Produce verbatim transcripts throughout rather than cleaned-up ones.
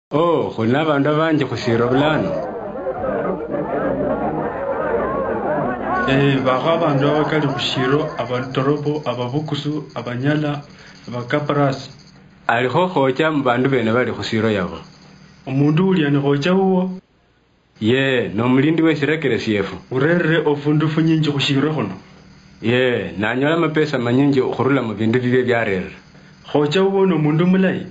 Oh, khulina bandu banje khushiro bulano. Eh, bakha bandu abakali khushiro, abantorobo, ababukusu, abanyala, abakaparasi. Alikho khocha mu bandu bene bali khushiro yabo. Omundu ulya ni khocha uwo? Ye, no mulindi we shirekere siefu. Urerere ofundu funyinji khushiro khuno. Ye, nanyola mapesa manyinji khurula mu bindu bibye byarere. Khocha uwo no mundu mulayi.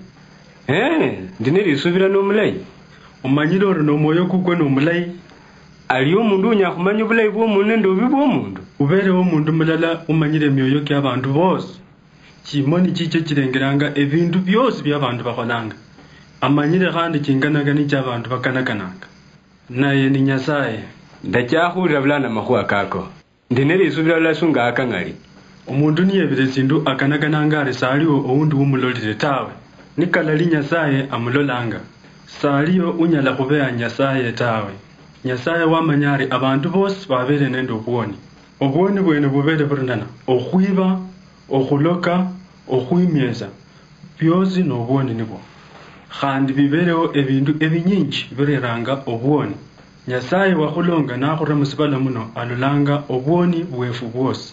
Eh, ndiniri subira no mulayi. Umanyile ori no moyo kukwe no mulayi. Aliyo mundu unyakhumanya bulayi bwo mundu nende obi bwo mundu. Ubere wo mundu mulala umanyile myoyo kya bandu bose. Chimoni chiche chilengeranga ebindu byose bya bandu bakholanga. Amanyile khandi chinganagani cha bandu bakanakananga. Naye ni Nyasaye. Ndachakhulira bulana makhuwa kako. Ndiniri subira bula sunga akangali. Omundu niyebile sindu akanakananga ari saliwo oundi umulolile tawe. Nikalali Nyasaye amulolanga. Saliyo unyala khubeya Nyasaye tawe. Nyasaye wamanyari abantu bose babele nende obuoni. Obuoni bwene bubele burunana. Okhwiba, okhuloka, okhwimyeza. Byosi no obuoni nibo. Khandi bibelewo ebindu ebinyinji bireranga obuoni. Nyasaye wakhulonga nakhura musibala muno alolanga obuoni bwefu bwosi.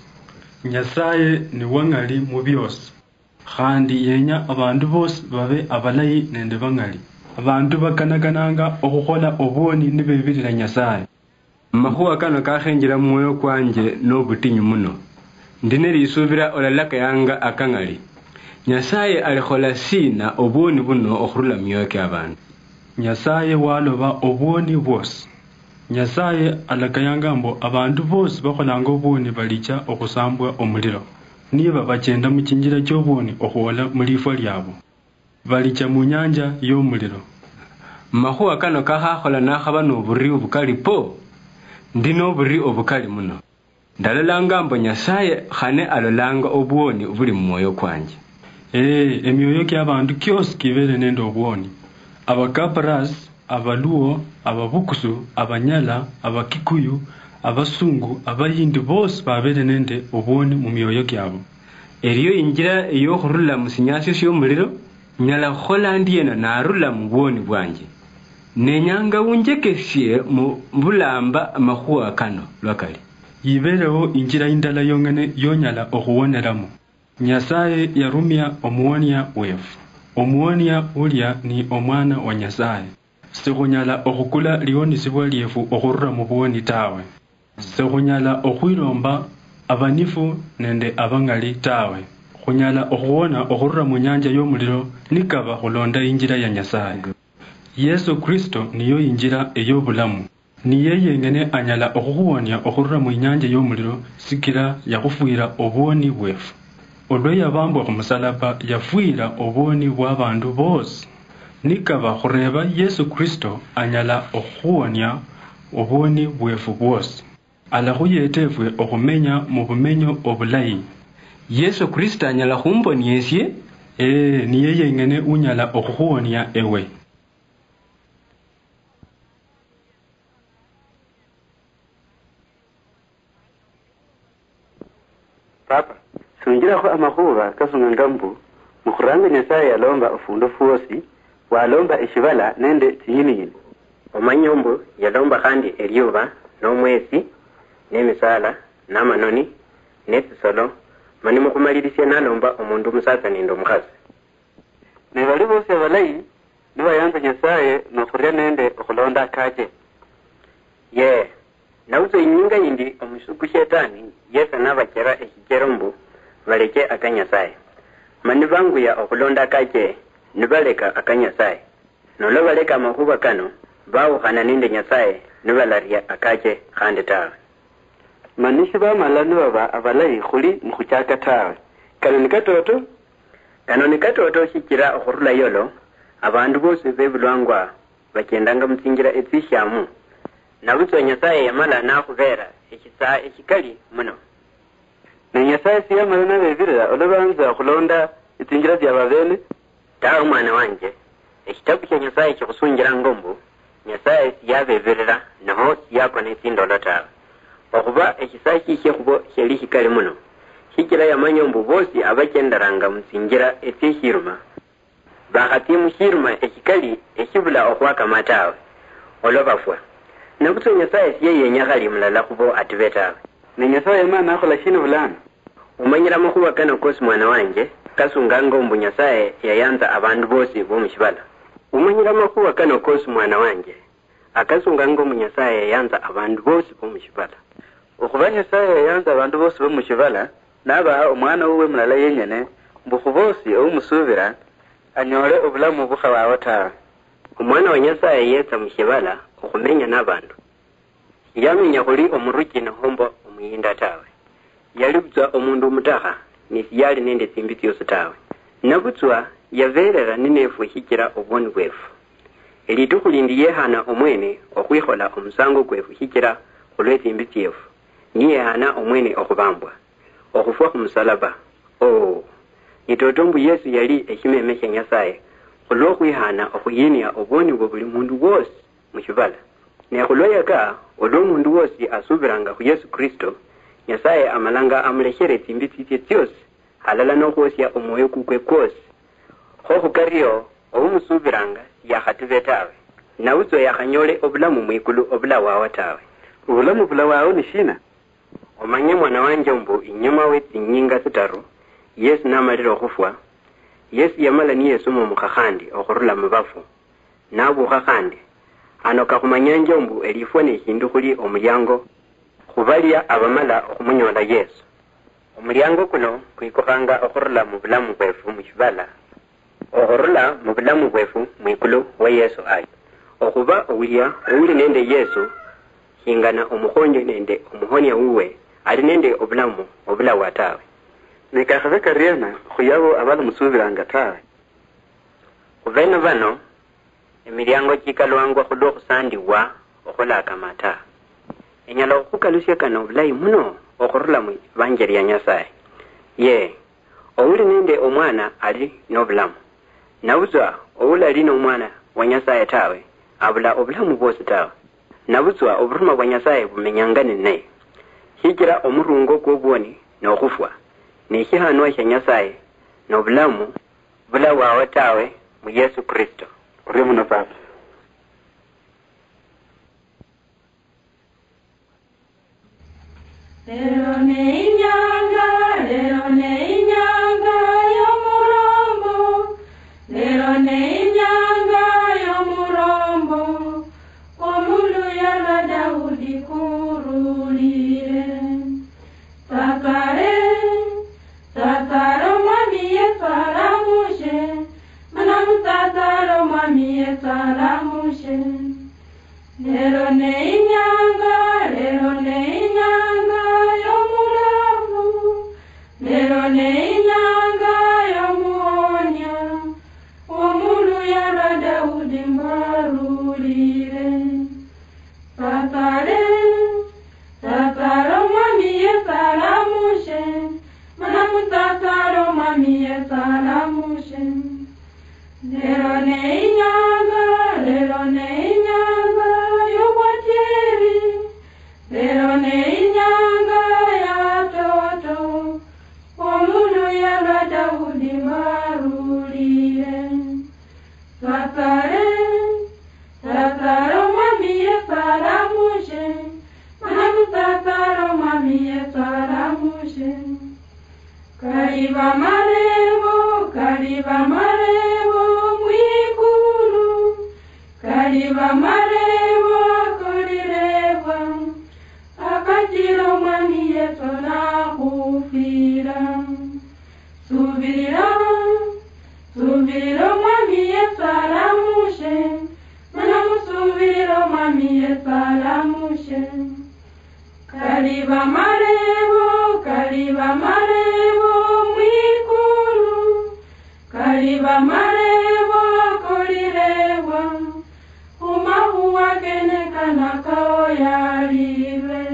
Nyasaye ni wangali mu byosi. Khandi yenya abantu bose babe abalayi nende bangali. Abantu bakanakananga okhukhola obuoni nibebirira Nyasaye. Makhuwa kano kakhenjira mwoyo kwanje n'obutinyu muno. Ndineri isubira olalaka yanga akangali. Nyasaye alikhola sina obuoni buno okhurula myoyo ky'abantu. Nyasaye waloba obuoni bwose. Nyasaye alakayanga mbo abantu bose bakholanga obuoni balicha okusambwa omuliro. Niba bachenda mu kinjira ky'obuoni okhuwola mulifwa lyabo. Balicha mu nyanja y'omuliro. Makhuwa kano kakhakhola nakhaba n'oburi obukali po. Ndi n'oburi obukali muno. Ndalolanga mbo Nyasaye khane alolanga obuoni buli mu mwoyo kwanje. Eh, emyoyo ky'abantu kyosi kibele nende obuoni. Abakaparas, abaluo, ababukusu, abanyala, abakikuyu, abasungu, abayindi bose babele nende obuoni mu myoyo kyabo. Eriyo injira eyokhurula mu sinyasyo sy'omuliro, nyala khukhola ndiyena narula mu buoni bwanje. Nenyanga unjekesye mu bulamba makhuwa kano lwakali. Yibelewo injira indala yongene yonyala okhuwoneramo. Nyasaye yarumya omuwonia wefu. Omuwonia ulya ni omwana wa Nyasaye. Sikhunyala okhukula liwonisibwa lyefu okhurura mu buoni tawe. Sikhunyala okhwilomba abanifu nende abangali tawe. Khunyala okhuwona okhurura mu nyanja y'omuliro nikaba khulonda injira ya Nyasaye. Yesu Kristo niyo injira ey'obulamu. Niye yengene anyala okhuwonya okhurura mu nyanja y'omuliro sikira yakhufwira obuoni bwefu. Olwo yabambwa khumusalaba yafwira obuoni bw'abandu bose. Nikaba khureba Yesu Kristo anyala okhuwonya obuoni bwefu bwose. Alakhuyetefwe okhumenya mu bumenyo obulayi. Yesu Kristo anyala khumbonyesye? Eh, niye yengene unyala okhuwonya ewe. Papa, sunjira ko amakhuba kasunga ngambu mukhuranga Nyasaye yalomba ofundu fwosi walomba eshibala nende tsiyiniyini. Omanyombo yalomba khandi eryuba n'omwesi n'emisala n'amanoni n'etsisolo mani mukhumalilisia nalomba omundu omusatsa nende omukhasi. Ne bali bose balayi nibayanza Nyasaye nokhurya nende okhulonda akache. Ye, nauzo inyinga yindi omusuku shetani yesa nabachera ekichero mbu baleke akanyasaye. Mani banguya okulonda akache nibaleka akanyasaye. Nolo baleka amakhuba kano bawukhana nende Nyasaye nibalarya akache khandi tawe. Manishi bamala nibaba abalayi khuli mukhuchaka tawe. Kano ni katoto? Kano ni katoto shikira okhurula yolo abandu bose bebulwangwa bakendanga mutsinjira etsishamu. Nabutwa Nyasaye yamala nakhubera ekisa ekikali muno. Na Nyasaye siyamala nabebirira olobanza khulonda itsinjira byababene? Tawe mwana wanje, ekitabu kya Nyasaye kikusunjira ngombu, Nyasaye siyabebirira naho siyakona etsindolo tawe. Okhuba ekisa kikye khubo kyali kikali muno. Hikira yamanya mbu bosi abachendaranga mutsinjira etsishiruma bakati mushirma ekikali ekibula okwaka matawe olobafwa nabuto nyasaye siye yenyakali mulala kubo atibetawe ne nyasaye mana akola shino bulana umanyira makuba kana kosi mwana wanje kasunga ngombu nyasaye yayanza abantu bose bo mushibala umanyira makuba kana kosi mwana wanje akasunga ngombu nyasaye yayanza abantu bose bo mushibala okuba nyasaye yayanza abantu bose bo mushibala naba umwana uwe mulala yenyene mbukubosi omusubira anyole obulamu bukhawawo tawe umwana wa nyasaye yetsa mushibala okumenya n'abantu yamenya kuli omuruki nahombo omuyinda tawe yalibuzwa omundu omutaha nisiyali nende tsimbi tyosi tawe nabutswa yaverera ninefu hikira obwoni bwefu elitukhu lindi yehana omwene okhwikhola omusango kwefu hikira khulwetsimbi tyefu niyehana omwene okhubambwa okhufwa khumusalaba o nitotombu yesu yali ekimeme kya nyasaye khulwokhwihana okhuyinia obwoni bwa buli mundu wosi mushibala nekhulweyaka olw'omundu wosi asubiranga khu yesu kristo nyasaye amalanga amulekhere tsimbi tsitye tyosi halala n'okhwosya omwoyo kukwe kwosi khokhukariyo obumusubiranga yakhative tawe nawutso yakhanyole obulamu mwikulu obulawawo tawe obulamu bulawawo ni shina omanye mwana wanje mbu inyuma wetsinyinga sitaru yesu namalira okhufwa yesu yamala niyesuma omukhakhandi okhurula mubafu nabukha khandi ano kakhumanyanje mbu elifwa nehindu khuli omulyango khubalya abamala okhumunyola yesu omulyango kuno kwikokhanga okhurula mu bulamu bwefu mushibala okhurula mu bulamu bwefu mwikulu wa yesu ayo okhuba owulya owuli nende yesu hingana omukhonjo nende omuhonya wuwe ali nende obulamu obulawa tawe nekakhabe karyena khuyabo abali musubiranga tawe khubene bano emilyango chikalwangwa khulwokhusandiwa okhulakamata enyala okhukalusya kana obulayi muno okhurula mu banjeri ya nyasaye ye owuli nende omwana ali n'obulamu nabutswa owuli ali n'omwana wa nyasaye tawe abula obulamu bwosi tawe nabutswa oburuma bwa nyasaye bumenyangane naye hikira omurungo kw'obwoni n'okhufwa nehihanwa sha nyasaye n'obulamu bulawawo tawe mu yesu kristo uri muno papa lero neinyanga lero neinyanga y'omurombo lero neinyanga y'omurombo omulu yalwa daudi kurulire sakare sakaro mwami yesalamushe manamu sakaro mwami yesalamushe lero neinyanga lero neinyanga y'omulavu lero neinyanga y'omuonya omulu yalwa daudi mbarulire sakare sakaro mwami yesalamushe manamu sakaro mwami yesalamushe lero neinyanga lero neinyanga y'obwatieri lero neinyanga y'atoto omulu yalwa daudi mbarulire sakare sakaro mwami yesalamushe manamu sakaro mwami yesalamushe kaliba marebo kaliba marebo mwikulu kaliba marebo akolireva akatiro mwami yesu nakufira subirira subirira mwami yesu alamushe manamu subirira mwami yesu alamushe kaliba marebo kaliba marebo mwikulu kaliba marebo akolireva umahuwa kenekana kao yalive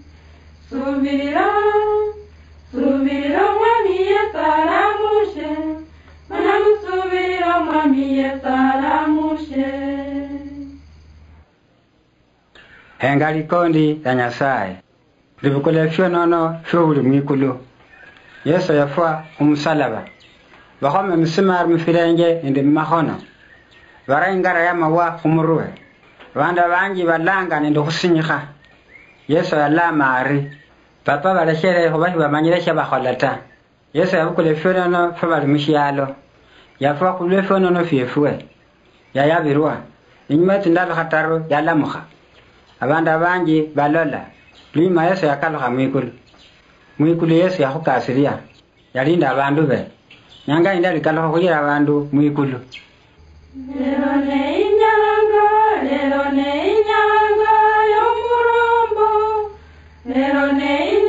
subirira subirira mwami yesalamushe manamu subirira mwami yesalamushe henga likondi ya nyasaye libukule fyo nono fyo buli mwikulu yesu yafwa umusalaba Bahome msimar mfirenge indi mahono. Bara ingara ya mawa kumuruwe. Wanda wangi walanga nindi kusinyika. Yesu yala maari. Papa bala shere hobahi bamanyilesha bakholata. Yesu yabukule fyonono fabali mushialo. Yafa kule fyonono fyefwe. Yayabirwa. Inyuma tindalo khataro yalamuha. Abanda bangi balola. Lima Yesu yakaloha mwikulu. Mwikulu Yesu yakukasiria. Yalinda abandu be. Nyanga indali kaloha kujira abandu mwikulu. Lero ne inyanga, lero ne inyanga yomurombo. Lero ne inyanga.